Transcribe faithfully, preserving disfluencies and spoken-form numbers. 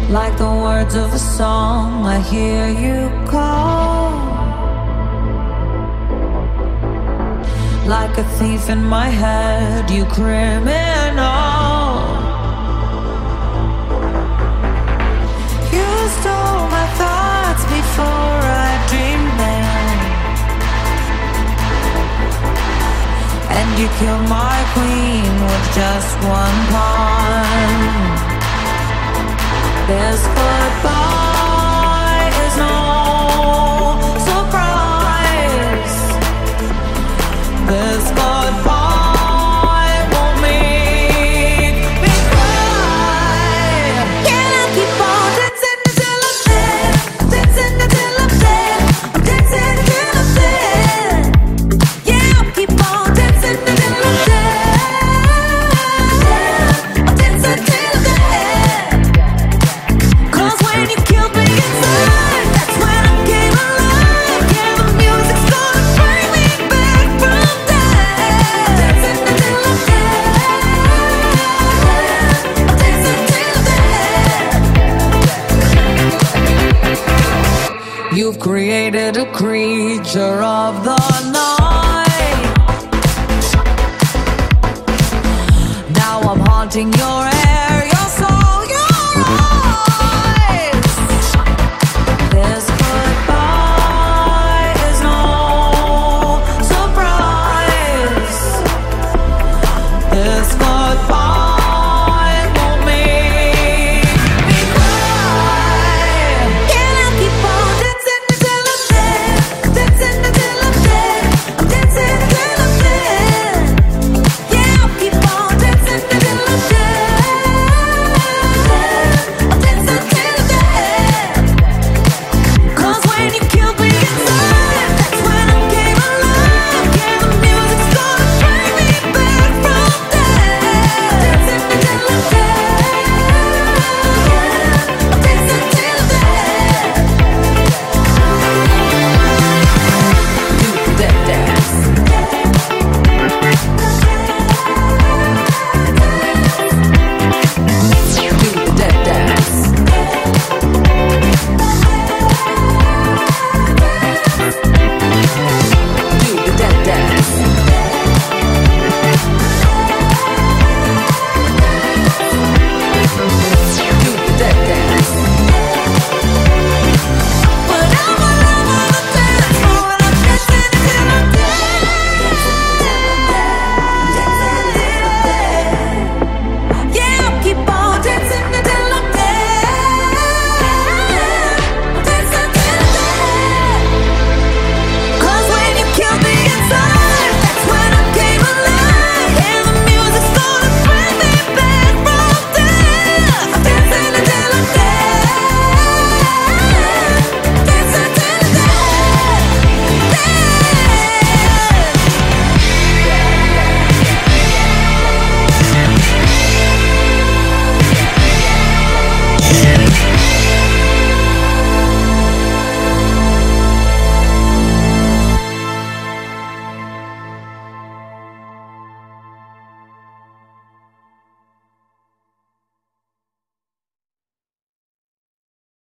Like the words of a song, I hear you call. Like a thief in my head, you criminal. You stole my thoughts before I dreamed them, and you killed my queen with just one pawn. This goodbye is no surprise. This goodbye won't make me cry. Can I keep on dancing until I'm dead? Dancing until I'm dead. I'm dancing until I'm dead. Yeah, I'll keep on dancing until I'm dead. I'm dancing until I'm dead. Cause when you killed me inside, that's when I came alive. Yeah, the music's gonna bring me back from death. Dancing until I'm dead. I'm dancing till dead. You've created a creature of the night. Now I'm haunting your